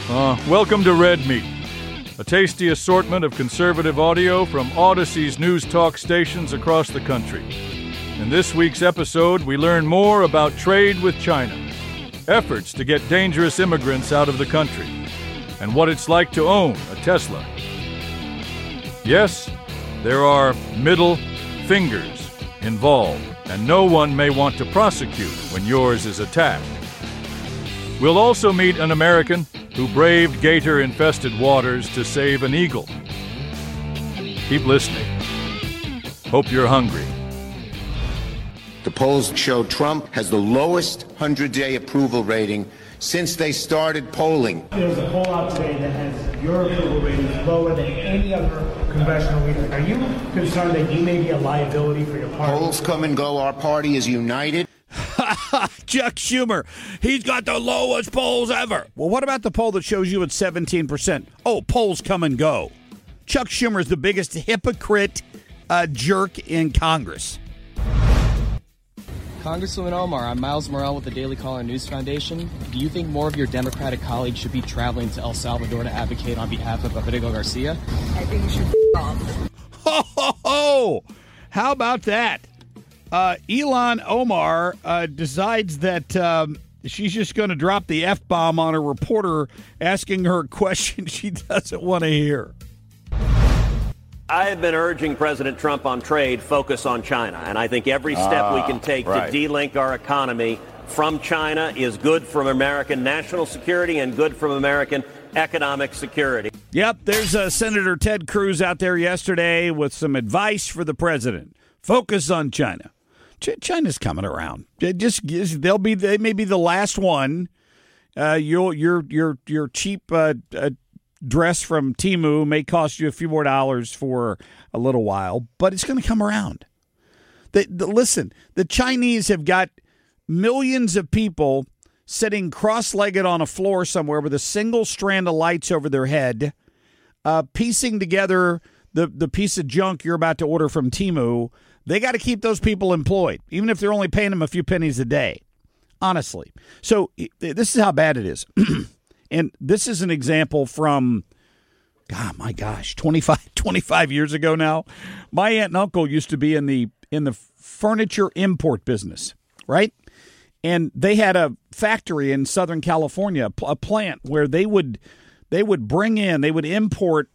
Welcome to Red Meat, a tasty assortment of conservative audio from Odyssey's news talk stations across the country. In this week's episode, we learn more about trade with China, efforts to get dangerous immigrants out of the country, and what it's like to own a Tesla. Yes, there are middle fingers involved, and no one may want to prosecute when yours is attacked. We'll also meet an American who braved gator-infested waters to save an eagle. Keep listening. Hope you're hungry. The polls show Trump has the lowest 100-day approval rating since they started polling. There's a poll out today that has your approval rating lower than any other congressional leader. Are you concerned that you may be a liability for your party? Polls come and go. Our party is united. Chuck Schumer, he's got the lowest polls ever. Well, what about the poll that shows you at 17%? Oh, polls come and go. Chuck Schumer is the biggest hypocrite jerk in Congress. Congresswoman Omar, I'm Miles Morrell with the Daily Caller News Foundation. Do you think more of your Democratic colleagues should be traveling to El Salvador to advocate on behalf of Federico Garcia? I think you should off. Ho, ho, ho! How about that? Ilhan Omar decides that she's just going to drop the F-bomb on a reporter asking her a question she doesn't want to hear. I have been urging President Trump on trade, focus on China. And I think every step we can take to de-link our economy from China is good for American national security and good for American economic security. Yep, there's Senator Ted Cruz out there yesterday with some advice for the president. Focus on China. China's coming around. They may be the last one. Your cheap dress from Temu may cost you a few more dollars for a little while, but it's going to come around. Listen, the Chinese have got millions of people sitting cross-legged on a floor somewhere with a single strand of lights over their head, piecing together the piece of junk you're about to order from Temu. They got to keep those people employed, even if they're only paying them a few pennies a day, honestly. So this is how bad it is. And this is an example from, 25 years ago now. My aunt and uncle used to be in the furniture import business, right? And they had a factory in Southern California, a plant where they would import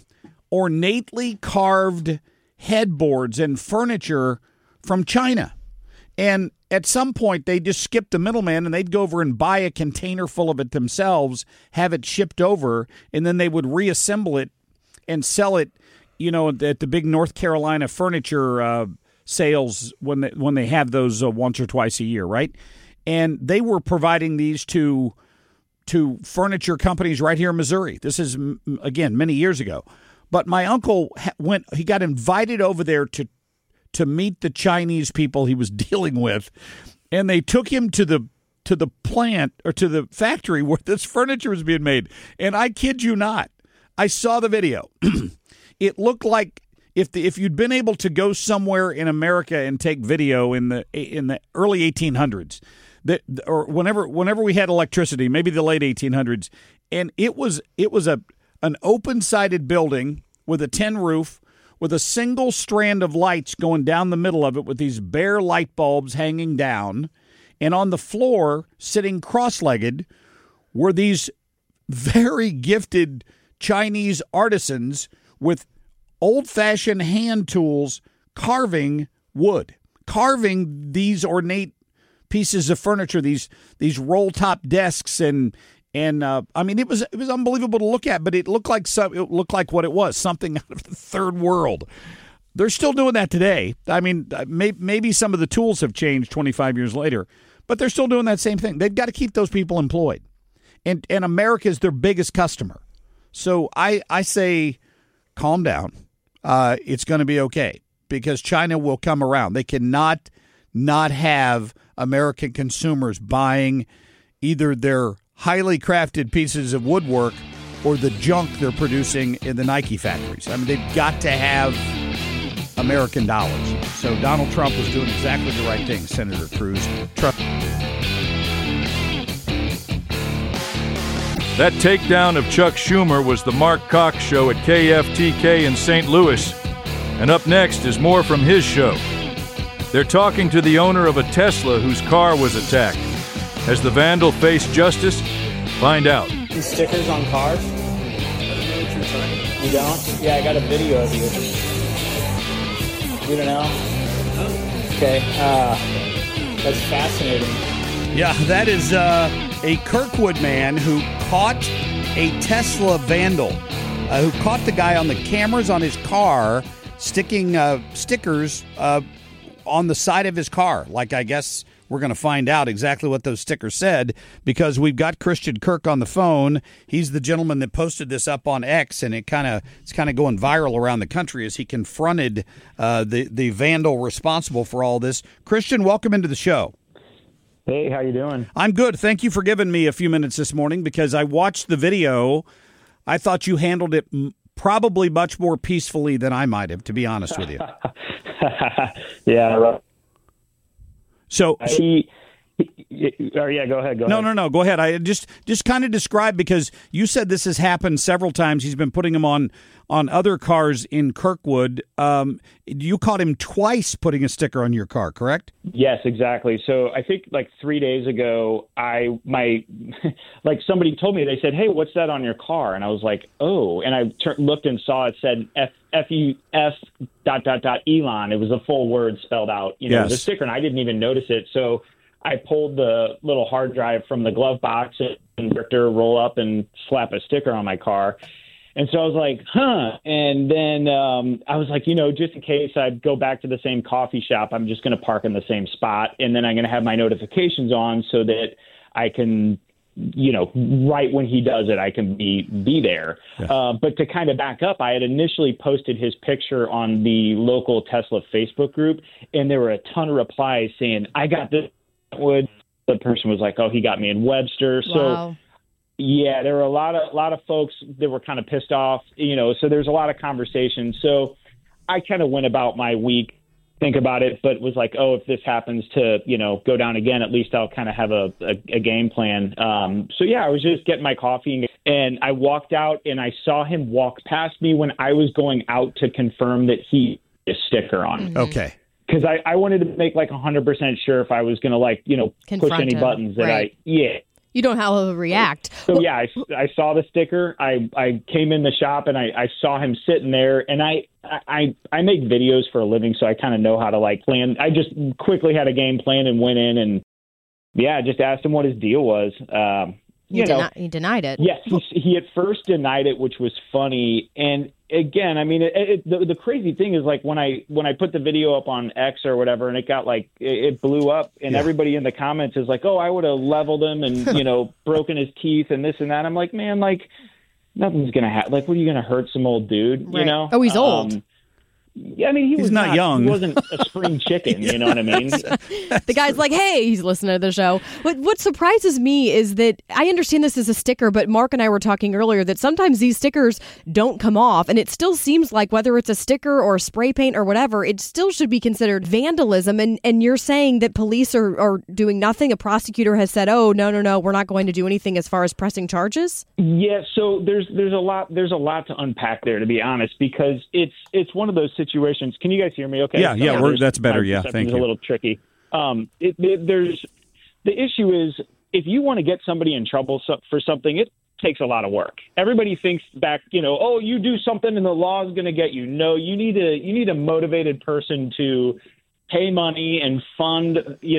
ornately carved headboards and furniture from China. And at some point, they just skipped the middleman and they'd go over and buy a container full of it themselves, have it shipped over, and then they would reassemble it and sell it, at the big North Carolina furniture sales when they have those once or twice a year, right? And they were providing these to furniture companies right here in Missouri. This is, again, many years ago. But my uncle he got invited over there to meet the Chinese people he was dealing with, and they took him to the plant or to the factory where this furniture was being made. And I kid you not, I saw the video. It looked like if you'd been able to go somewhere in America and take video in the early 1800s, or whenever we had electricity, maybe the late 1800s, and it was an open-sided building with a tin roof, with a single strand of lights going down the middle of it with these bare light bulbs hanging down. And on the floor, sitting cross-legged, were these very gifted Chinese artisans with old-fashioned hand tools carving wood, carving these ornate pieces of furniture, these roll-top desks and I mean, it was unbelievable to look at, but it looked like what it was, something out of the third world. They're still doing that today. I mean, maybe some of the tools have changed 25 years later, but they're still doing that same thing. They've got to keep those people employed, and America is their biggest customer. So I say, calm down. It's going to be okay because China will come around. They cannot not have American consumers buying either their highly crafted pieces of woodwork or the junk they're producing in the Nike factories. I mean, they've got to have American dollars. So Donald Trump was doing exactly the right thing, Senator Cruz. That takedown of Chuck Schumer was the Mark Cox Show at KFTK in St. Louis. And up next is more from his show. They're talking to the owner of a Tesla whose car was attacked. Has the vandal faced justice? Find out. These stickers on cars? You don't? Yeah, I got a video of you. You don't know? Okay. That's fascinating. Yeah, that is a Kirkwood man who caught a Tesla vandal, who caught the guy on the cameras on his car sticking stickers on the side of his car. Like, I guess we're going to find out exactly what those stickers said because we've got Christian Kirk on the phone. He's the gentleman that posted this up on X, and it's kind of going viral around the country as he confronted the vandal responsible for all this. Christian, welcome into the show. Hey, how you doing? I'm good. Thank you for giving me a few minutes this morning because I watched the video. I thought you handled it probably much more peacefully than I might have, to be honest with you. Yeah. So, yeah, go ahead. No. Go ahead. I just kind of describe, because you said this has happened several times. He's been putting them on other cars in Kirkwood. You caught him twice putting a sticker on your car, correct? Yes, exactly. So I think like 3 days ago, somebody told me, they said, "Hey, what's that on your car?" And I was like, "Oh," and I looked and saw it said FUF ... Elon. It was a full word spelled out, the sticker, and I didn't even notice it. So I pulled the little hard drive from the glove box and roll up and slap a sticker on my car. And so I was like, huh. And then I was like, just in case I go back to the same coffee shop, I'm just going to park in the same spot. And then I'm going to have my notifications on so that I can, right when he does it, I can be there. Yeah. But to kind of back up, I had initially posted his picture on the local Tesla Facebook group, and there were a ton of replies saying, "I got this." The person was like, "Oh, he got me in Webster." Wow. So yeah, there were a lot of folks that were kind of pissed off, so there's a lot of conversation. So I kind of went about my week, think about it, but was like, oh, if this happens to, go down again, at least I'll kind of have a game plan. So yeah, I was just getting my coffee and I walked out and I saw him walk past me when I was going out to confirm that he had a sticker on. Mm-hmm. Okay. Because I wanted to make 100% sure if I was going to push any buttons that right. You don't know how he'll react. So yeah, I saw the sticker. I came in the shop and I saw him sitting there, and I make videos for a living, so I kind of know how to plan. I just quickly had a game plan and went in and just asked him what his deal was. He denied it. Yes, he at first denied it, which was funny. And again, I mean, the crazy thing is when I put the video up on X or whatever, and it got it blew up, and everybody in the comments is like, "Oh, I would have leveled him and broken his teeth and this and that." I'm like, man, nothing's gonna happen. What are you gonna hurt some old dude? Right. Oh, he's old. Yeah, I mean, he was not young. He wasn't a spring chicken, you know what I mean? The guy's like, hey, he's listening to the show. What surprises me is that I understand this is a sticker, but Mark and I were talking earlier that sometimes these stickers don't come off, and it still seems like whether it's a sticker or spray paint or whatever, it still should be considered vandalism. And you're saying that police are doing nothing? A prosecutor has said, oh, no, we're not going to do anything as far as pressing charges? Yeah, so there's a lot to unpack there, to be honest, because it's one of those situations. Can you guys hear me okay? Yeah, that's better. Yeah, thank you. It's a little tricky. There's the issue is if you want to get somebody in trouble for something, it takes a lot of work. Everybody thinks back, oh, you do something and the law is going to get you. No, you need a motivated person to pay money and fund,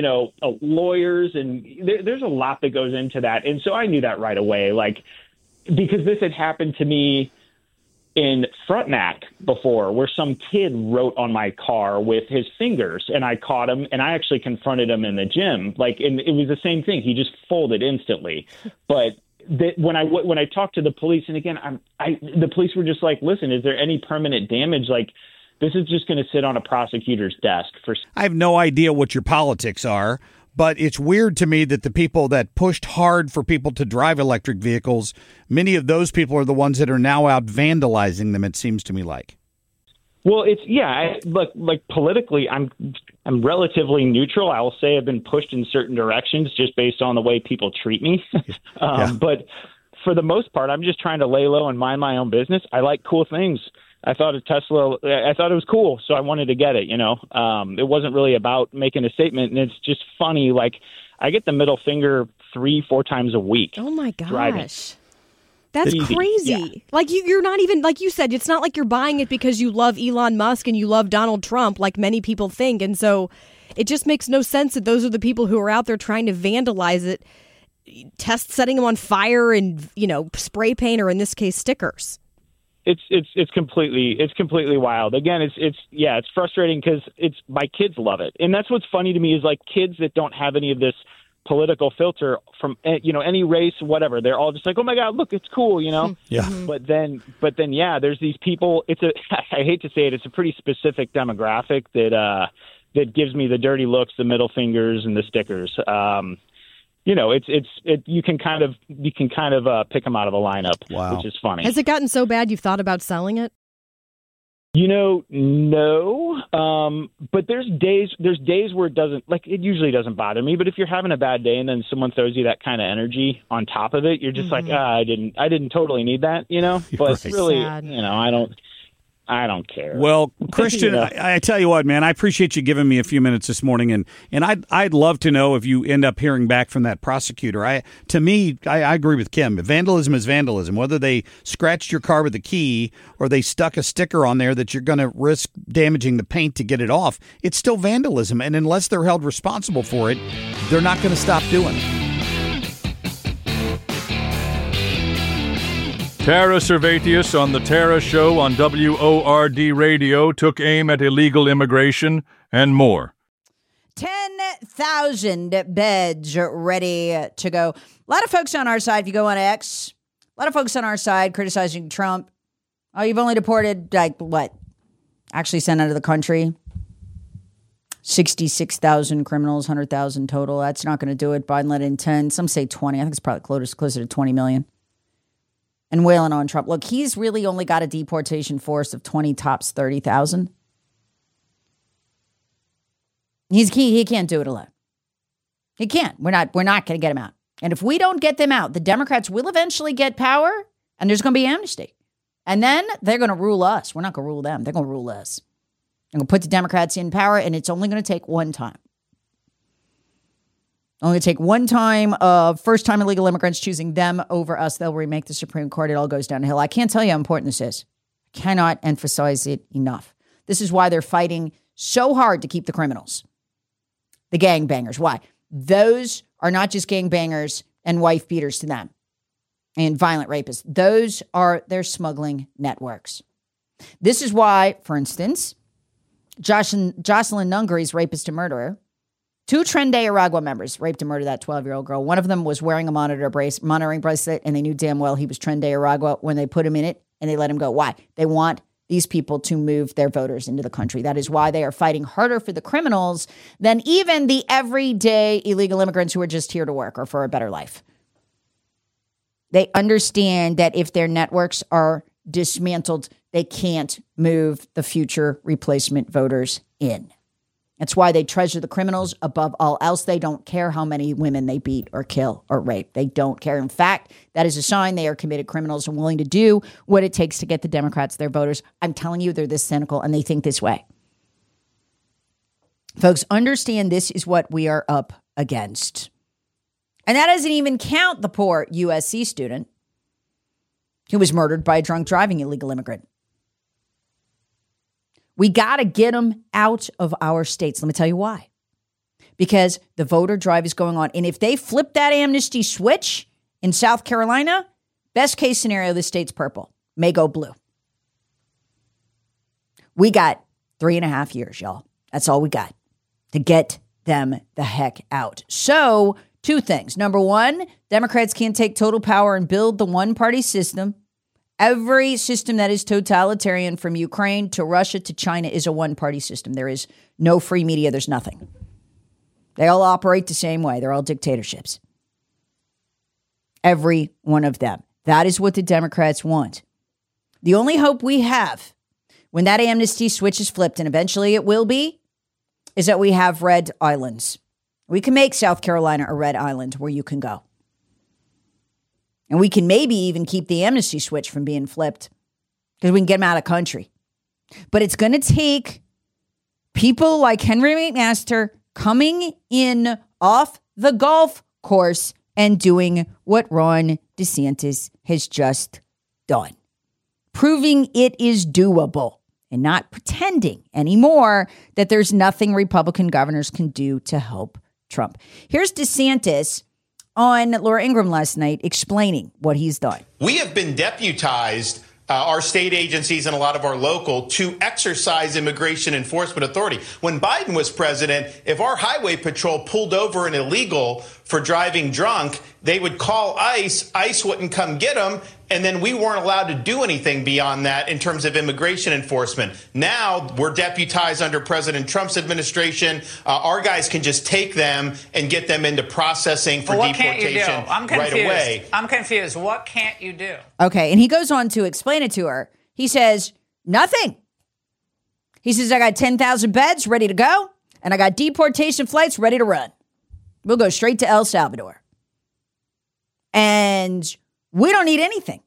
lawyers, and there's a lot that goes into that. And so I knew that right away, because this had happened to me in Frontenac before, where some kid wrote on my car with his fingers, and I caught him, and I actually confronted him in the gym. And it was the same thing. He just folded instantly. But when I talked to the police, and again, the police were just like, listen, is there any permanent damage? This is just going to sit on a prosecutor's desk for. I have no idea what your politics are, but it's weird to me that the people that pushed hard for people to drive electric vehicles, many of those people are the ones that are now out vandalizing them, it seems to me like. Well, politically, I'm relatively neutral. I will say I've been pushed in certain directions just based on the way people treat me. But for the most part, I'm just trying to lay low and mind my own business. I like cool things. I thought it was cool, so I wanted to get it, It wasn't really about making a statement, and it's just funny. Like, I get the middle finger 3-4 times a week. Oh, my gosh. Driving. That's crazy. Yeah. Like, you're not even, like you said, it's not like you're buying it because you love Elon Musk and you love Donald Trump, like many people think. And so it just makes no sense that those are the people who are out there trying to vandalize it, setting them on fire and, spray paint, or in this case, stickers. It's completely wild. Again, it's frustrating because my kids love it. And that's what's funny to me is, like, kids that don't have any of this political filter from, any race, whatever. They're all just like, oh my God, look, it's cool, Yeah. But then, there's these people. I hate to say it, it's a pretty specific demographic that gives me the dirty looks, the middle fingers, and the stickers. You can kind of pick them out of the lineup, wow. which is funny. Has it gotten so bad you've thought about selling it? No. But there's days where it usually doesn't bother me. But if you're having a bad day and then someone throws you that kind of energy on top of it, you're just like, I didn't totally need that, But right. really, Sad. I don't care. Well, Christian, I tell you what, man, I appreciate you giving me a few minutes this morning, and I'd love to know if you end up hearing back from that prosecutor. I agree with Kim. Vandalism is vandalism. Whether they scratched your car with a key or they stuck a sticker on there that you're going to risk damaging the paint to get it off, it's still vandalism. And unless they're held responsible for it, they're not going to stop doing it. Tara Servatius on The Tara Show on WORD Radio took aim at illegal immigration and more. 10,000 beds ready to go. A lot of folks on our side, if you go on X, a lot of folks on our side criticizing Trump. Oh, you've only deported, actually sent out of the country 66,000 criminals, 100,000 total. That's not going to do it. Biden let in 10. Some say 20. I think it's probably closer to 20 million. And wailing on Trump. Look, he's really only got a deportation force of 20 tops 30,000. He can't do it alone. He can't. We're not going to get him out. And if we don't get them out, the Democrats will eventually get power, and there's going to be amnesty. And then they're going to rule us. We're not going to rule them. They're going to rule us. They're going to put the Democrats in power, and it's only going to take one time. Only take one time of first-time illegal immigrants choosing them over us. They'll remake the Supreme Court. It all goes downhill. I can't tell you how important this is. I cannot emphasize it enough. This is why they're fighting so hard to keep the criminals, the gangbangers. Why? Those are not just gangbangers and wife beaters to them and violent rapists. Those are their smuggling networks. This is why, for instance, Jocelyn Nungari's rapist and murderer, 2 Tren de Aragua members raped and murdered that 12-year-old girl. One of them was wearing a monitoring bracelet, and they knew damn well he was Tren de Aragua when they put him in it, and they let him go. Why? They want these people to move their voters into the country. That is why they are fighting harder for the criminals than even the everyday illegal immigrants who are just here to work or for a better life. They understand that if their networks are dismantled, they can't move the future replacement voters in. That's why they treasure the criminals above all else. They don't care how many women they beat or kill or rape. They don't care. In fact, that is a sign they are committed criminals and willing to do what it takes to get the Democrats their voters. I'm telling you, they're this cynical and they think this way. Folks, understand this is what we are up against. And that doesn't even count the poor USC student who was murdered by a drunk driving illegal immigrant. We got to get them out of our states. Let me tell you why. Because the voter drive is going on. And if they flip that amnesty switch in South Carolina, best case scenario, the state's purple, may go blue. We got 3.5 years, y'all. That's all we got to get them the heck out. So 2 things. Number 1, Democrats can't take total power and build the one-party system. Every system that is totalitarian, from Ukraine to Russia to China, is a one-party system. There is no free media. There's nothing. They all operate the same way. They're all dictatorships. Every one of them. That is what the Democrats want. The only hope we have when that amnesty switch is flipped, and eventually it will be, is that we have red islands. We can make South Carolina a red island where you can go. And we can maybe even keep the amnesty switch from being flipped because we can get them out of country. But it's going to take people like Henry McMaster coming in off the golf course and doing what Ron DeSantis has just done. Proving it is doable and not pretending anymore that there's nothing Republican governors can do to help Trump. Here's DeSantis on Laura Ingraham last night explaining what he's done. We have been deputized, our state agencies and a lot of our local, to exercise immigration enforcement authority. When Biden was president, if our highway patrol pulled over an illegal for driving drunk, they would call ICE. ICE wouldn't come get them. And then we weren't allowed to do anything beyond that in terms of immigration enforcement. Now we're deputized under President Trump's administration. Our guys can just take them and get them into processing for deportation right away. I'm confused. What can't you do? Okay. And he goes on to explain it to her. He says, nothing. He says, I got 10,000 beds ready to go, and I got deportation flights ready to run. We'll go straight to El Salvador. And we don't need anything.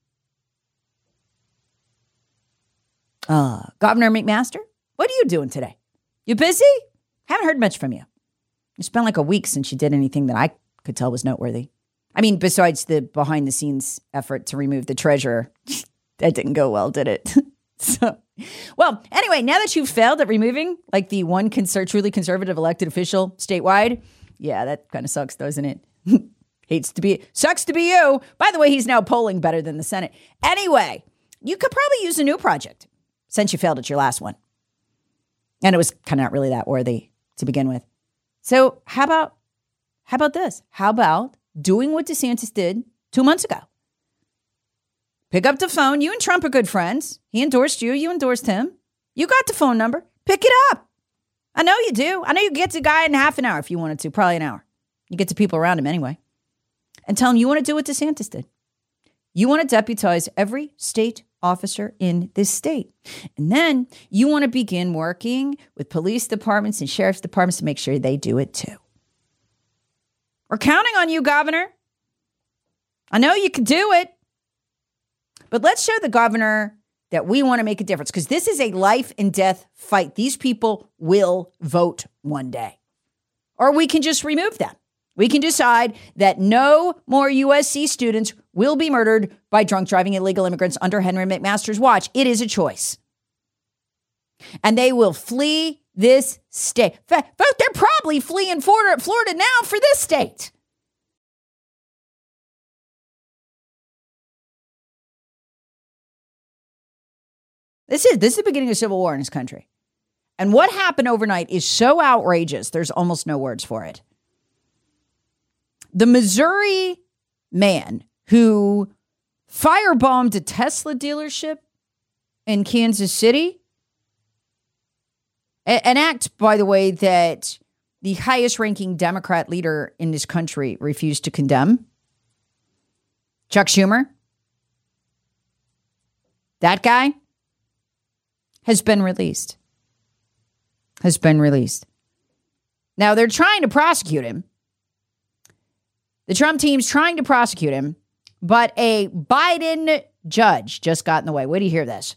Governor McMaster, what are you doing today? You busy? Haven't heard much from you. It's been like a week since you did anything that I could tell was noteworthy. I mean, besides the behind-the-scenes effort to remove the treasurer. That didn't go well, did it? Well, anyway, now that you've failed at removing like the one truly conservative elected official statewide, yeah, that kind of sucks, doesn't it? Sucks to be you. By the way, he's now polling better than the Senate. Anyway, you could probably use a new project since you failed at your last one. And it was kind of not really that worthy to begin with. So how about this? How about doing what DeSantis did 2 months ago? Pick up the phone. You and Trump are good friends. He endorsed you. You endorsed him. You got the phone number. Pick it up. I know you do. I know you get to the guy in half an hour if you wanted to, probably an hour. You get to people around him anyway. And tell him you want to do what DeSantis did. You want to deputize every state officer in this state. And then you want to begin working with police departments and sheriff's departments to make sure they do it too. We're counting on you, Governor. I know you can do it. But let's show the governor that we want to make a difference, because this is a life and death fight. These people will vote one day. Or we can just remove them. We can decide that no more USC students will be murdered by drunk driving illegal immigrants under Henry McMaster's watch. It is a choice. And they will flee this state. They're probably fleeing Florida now for this state. This is the beginning of civil war in this country. And what happened overnight is so outrageous, there's almost no words for it. The Missouri man who firebombed a Tesla dealership in Kansas City, an act, by the way, that the highest-ranking Democrat leader in this country refused to condemn, Chuck Schumer, that guy has been released. Now, they're trying to prosecute him. The Trump team's trying to prosecute him, but a Biden judge just got in the way. Wait till you hear this.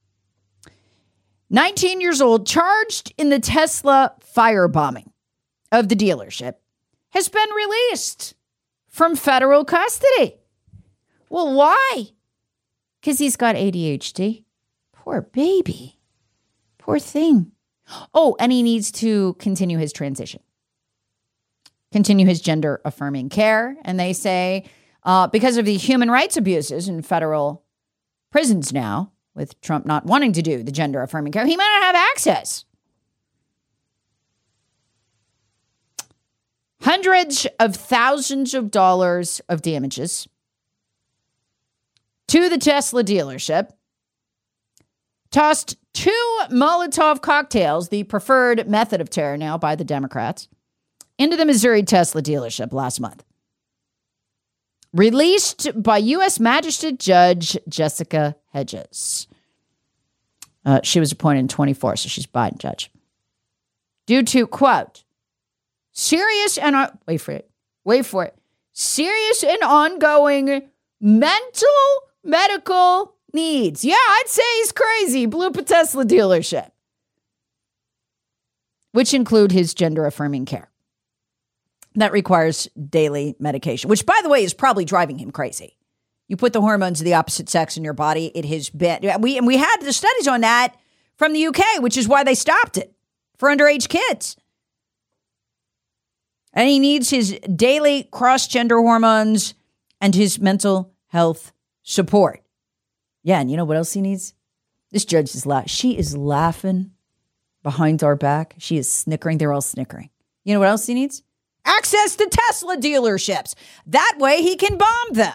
19 years old, charged in the Tesla firebombing of the dealership, has been released from federal custody. Well, why? Because he's got ADHD. Poor baby. Poor thing. Oh, and he needs to continue his transition. Continue his gender-affirming care. And they say, because of the human rights abuses in federal prisons now, with Trump not wanting to do the gender-affirming care, he might not have access. Hundreds of thousands of dollars of damages to the Tesla dealership. Tossed 2 Molotov cocktails, the preferred method of terror now by the Democrats, into the Missouri Tesla dealership last month. Released by U.S. Magistrate Judge Jessica Hedges. She was appointed in 24, so she's Biden judge. Due to, quote, serious and, wait for it, serious and ongoing mental medical needs. Yeah, I'd say he's crazy. Blew up a Tesla dealership, which include his gender-affirming care. That requires daily medication, which, by the way, is probably driving him crazy. You put the hormones of the opposite sex in your body, it has been... We had the studies on that from the UK, which is why they stopped it for underage kids. And he needs his daily cross-gender hormones and his mental health support. Yeah, and you know what else he needs? This judge is laughing. She is laughing behind our back. She is snickering. They're all snickering. You know what else he needs? Access to Tesla dealerships. That way he can bomb them.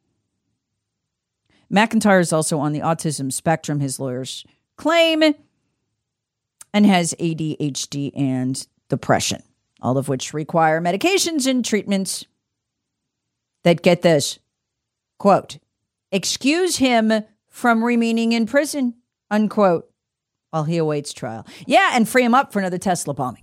McIntyre is also on the autism spectrum, his lawyers claim, and has ADHD and depression, all of which require medications and treatments that, get this, quote, excuse him from remaining in prison, unquote, while he awaits trial. Yeah, and free him up for another Tesla bombing.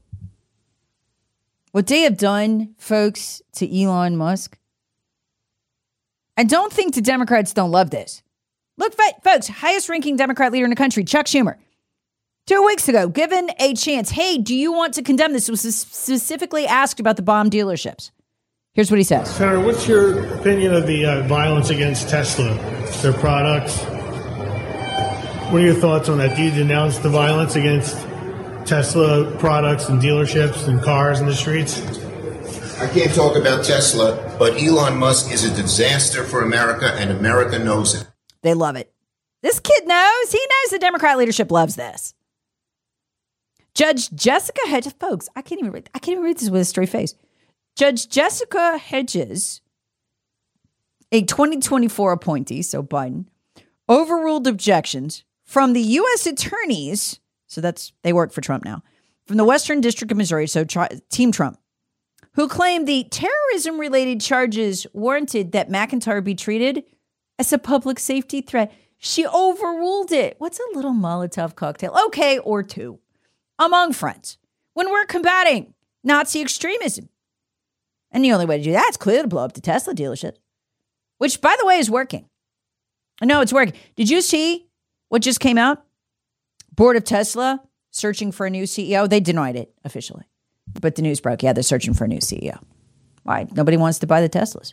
What they have done, folks, to Elon Musk. And don't think the Democrats don't love this. Look, folks, highest-ranking Democrat leader in the country, Chuck Schumer, 2 weeks ago, given a chance, hey, do you want to condemn this? Was specifically asked about the bomb dealerships. Here's what he says. Senator, what's your opinion of the violence against Tesla, their products? What are your thoughts on that? Do you denounce the violence against Tesla products and dealerships and cars in the streets? I can't talk about Tesla, but Elon Musk is a disaster for America, and America knows it. They love it. This kid knows. He knows the Democrat leadership loves this. Judge Jessica Hedges, folks, I can't even read this with a straight face. Judge Jessica Hedges, a 2024 appointee, so Biden, overruled objections from the U.S. attorneys. So they work for Trump now, from the Western District of Missouri, so Team Trump, who claimed the terrorism-related charges warranted that McIntyre be treated as a public safety threat. She overruled it. What's a little Molotov cocktail? Okay, or two, among friends, when we're combating Nazi extremism. And the only way to do that is clearly to blow up the Tesla dealership, which, by the way, is working. I know it's working. Did you see what just came out? Board of Tesla searching for a new CEO. They denied it officially, but the news broke. Yeah, they're searching for a new CEO. Why? Nobody wants to buy the Teslas.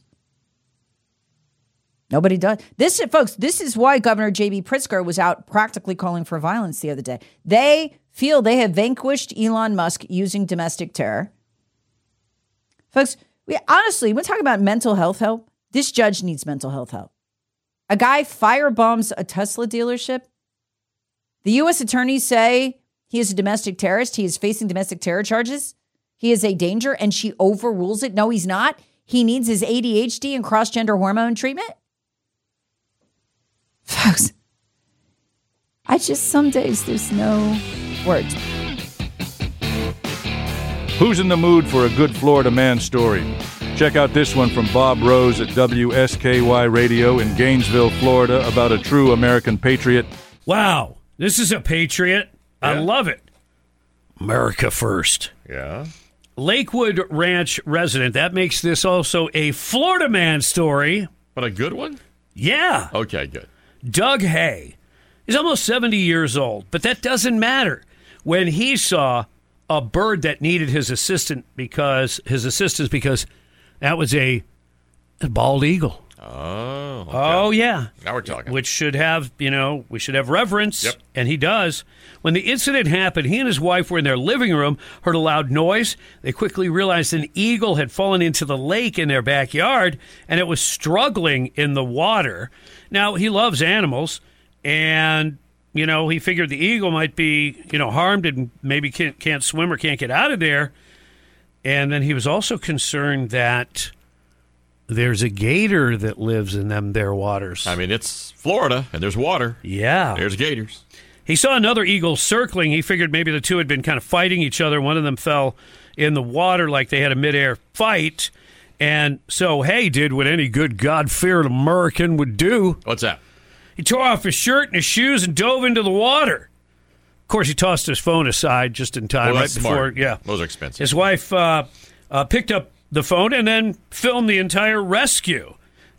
Nobody does. This, folks, this is why Governor J.B. Pritzker was out practically calling for violence the other day. They feel they have vanquished Elon Musk using domestic terror. Folks, honestly, we're talking about mental health help. This judge needs mental health help. A guy firebombs a Tesla dealership. The U.S. attorneys say he is a domestic terrorist. He is facing domestic terror charges. He is a danger, and she overrules it. No, he's not. He needs his ADHD and cross-gender hormone treatment. Folks, some days there's no words. Who's in the mood for a good Florida man story? Check out this one from Bob Rose at WSKY Radio in Gainesville, Florida, about a true American patriot. Wow, this is a patriot. Yeah. I love it. America first. Yeah. Lakewood Ranch resident. That makes this also a Florida man story. But a good one? Yeah. Okay, good. Doug Hay is almost 70 years old, but that doesn't matter. When he saw a bird that needed his assistance because that was a bald eagle. Oh. Okay. Oh, yeah. Now we're talking. Which should have, we should have reverence. Yep. And he does. When the incident happened, he and his wife were in their living room, heard a loud noise. They quickly realized an eagle had fallen into the lake in their backyard, and it was struggling in the water. Now, he loves animals, and, he figured the eagle might be, harmed and maybe can't swim or can't get out of there. And then he was also concerned that there's a gator that lives in their waters. I mean, it's Florida, and there's water. Yeah. There's gators. He saw another eagle circling. He figured maybe the two had been kind of fighting each other. One of them fell in the water like they had a midair fight. And so Hay did what any good God-fearing American would do. What's that? He tore off his shirt and his shoes and dove into the water. Of course, he tossed his phone aside just in time. Well, right before. Smart. Yeah, those are expensive. His wife picked up the phone and then filmed the entire rescue.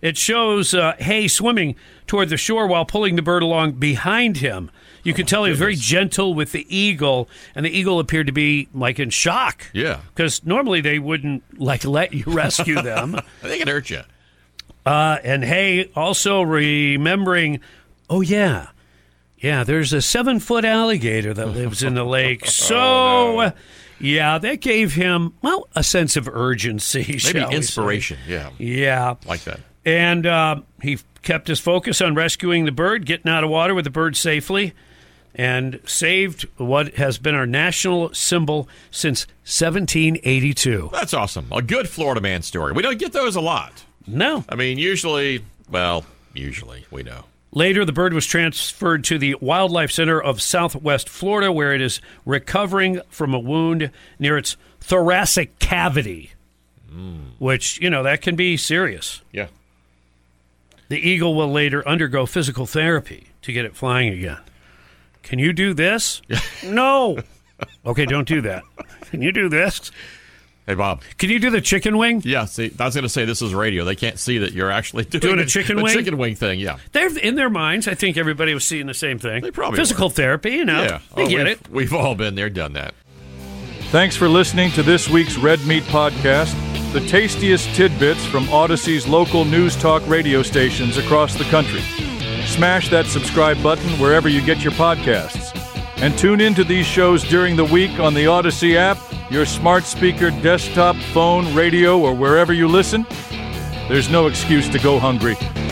It shows Hay swimming toward the shore while pulling the bird along behind him. You could tell he was very gentle with the eagle, and the eagle appeared to be like in shock. Yeah. Because normally they wouldn't let you rescue them. They can hurt you. And Hay also remembering, there's a 7-foot alligator that lives in the lake. So, that gave him, a sense of urgency. Maybe inspiration, yeah. Yeah. Like that. And he kept his focus on rescuing the bird, getting out of water with the bird safely, and saved what has been our national symbol since 1782. That's awesome. A good Florida man story. We don't get those a lot. No. I mean, usually we know. Later, the bird was transferred to the Wildlife Center of Southwest Florida, where it is recovering from a wound near its thoracic cavity, which, that can be serious. Yeah. The eagle will later undergo physical therapy to get it flying again. Can you do this? No. Okay, don't do that. Can you do this? Hey, Bob. Can you do the chicken wing? Yeah, see, I was going to say this is radio. They can't see that you're actually doing a chicken wing? A chicken wing thing, yeah. They're in their minds. I think everybody was seeing the same thing. They probably Physical therapy, Yeah. They get it. We've all been there, done that. Thanks for listening to this week's Red Meat Podcast, the tastiest tidbits from Odyssey's local news talk radio stations across the country. Smash that subscribe button wherever you get your podcasts. And tune into these shows during the week on the Odyssey app, your smart speaker, desktop, phone, radio, or wherever you listen. There's no excuse to go hungry.